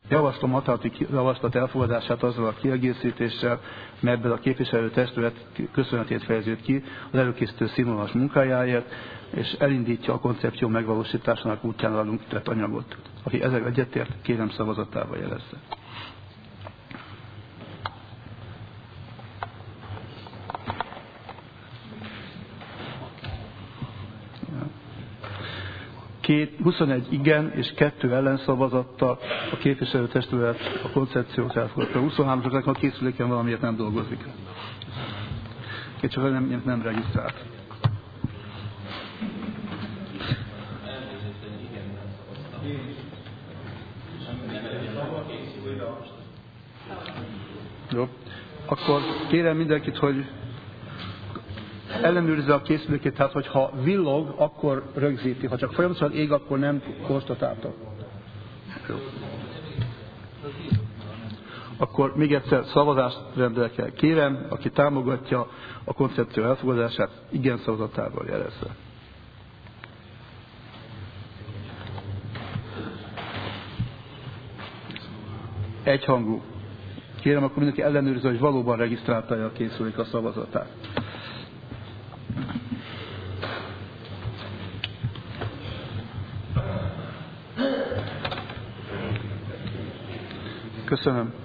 Javaslom határozati javaslat elfogadását azzal a kiegészítéssel, melyben a képviselőtestület köszönetét fejeződ ki az előkészítő színvonalas munkájáért, és elindítja a koncepció megvalósításának útján állunk tett anyagot. Aki ezzel egyetért, kérem szavazatával jelezze. 21 igen és 2 ellenszavazattal a képviselőtestület a koncepciót elfogadta. 23-asoknak a készüléken valamiért nem dolgozik. Csak nem regisztrált. Jó. Akkor kérem mindenkit, hogy ellenőrizze a készülékét, tehát hogyha villog, akkor rögzíti. Ha csak folyamatosan ég, akkor nem konstatálta. Jó. Akkor még egyszer szavazást rendelek el. Kérem, aki támogatja a koncepció elfogadását, igen szavazatával jelezze. Egyhangú. Kérem, akkor mindenki ellenőrizze, hogy valóban regisztrálta a készülék a szavazatát. Köszönöm.